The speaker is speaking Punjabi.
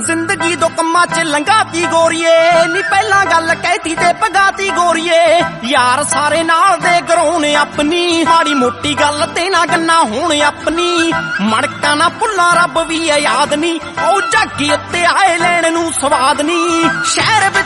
ਜ਼ਿੰਦਗੀ ਦੋ ਕੰਮਾਂ 'ਚ ਲੰਘਾਤੀ ਗੋਰੀਏ ਨੀ ਪਹਿਲਾਂ ਗੱਲ ਕਹਿਤੀ ਤੇ ਪਗਾਤੀ ਗੋਰੀਏ ਯਾਰ ਸਾਰੇ ਨਾਲ ਦੇ ਗਰਾਉਣ ਆਪਣੀ ਮਾੜੀ ਮੋਟੀ ਗੱਲ ਤੇ ਨਾ ਗੰਨਾ ਹੋਣ ਆਪਣੀ ਮੜਕਾ ਨਾ ਭੁੱਲਾਂ ਰੱਬ ਵੀ ਆ ਯਾਦ ਨੀ ਉਹ ਜਾਗੀ ਉੱਤੇ ਆਏ ਲੈਣ ਨੂੰ ਸਵਾਦ ਨੀ ਸ਼ਹਿਰ